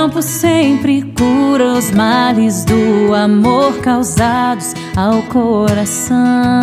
tempo sempre cura os males do amor causados ao coração.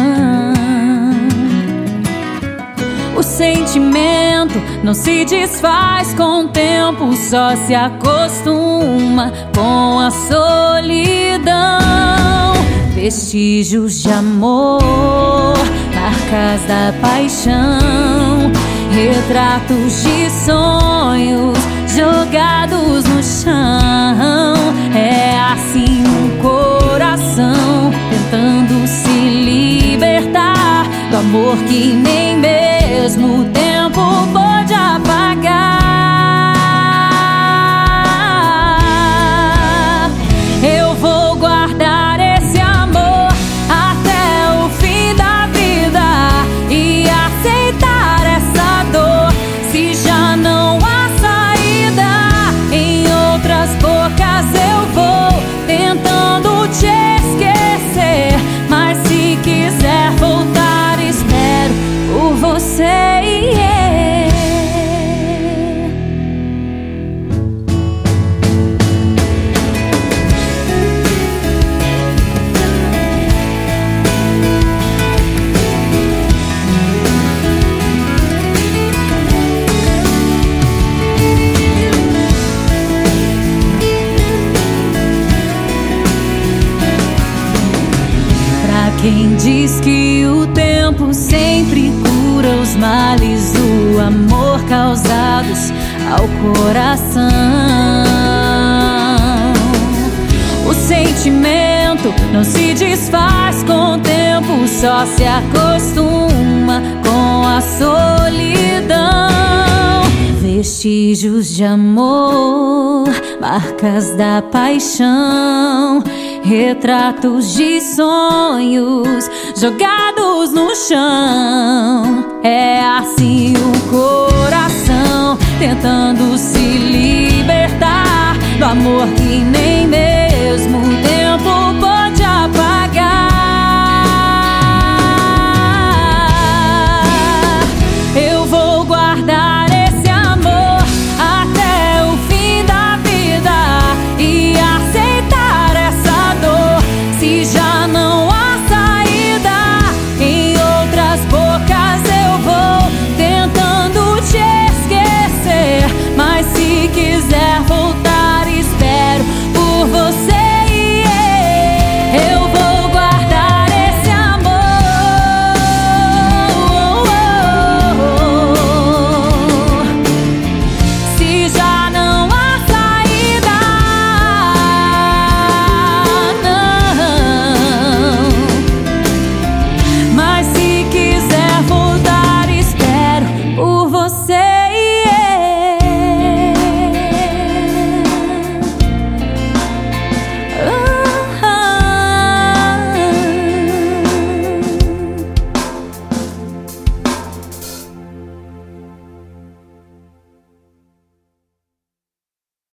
O sentimento não se desfaz com o tempo, só se acostuma com a solidão. Vestígios de amor, marcas da paixão, retratos de sonhos jogados no chão. É assim um coração tentando se libertar do amor que nem mesmo o tempo pode apagar. Eu vou guardar esse amor até o fim da vida e aceitar essa dor se já não há saída. Em outras bocas eu vou tentando te esquecer, mas se quiser voltar espero por você. Quem diz que o tempo sempre cura os males do amor causados ao coração. O sentimento não se desfaz com o tempo, só se acostuma com a solidão. Vestígios de amor, marcas da paixão, retratos de sonhos jogados no chão. É assim o coração tentando se libertar do amor que nem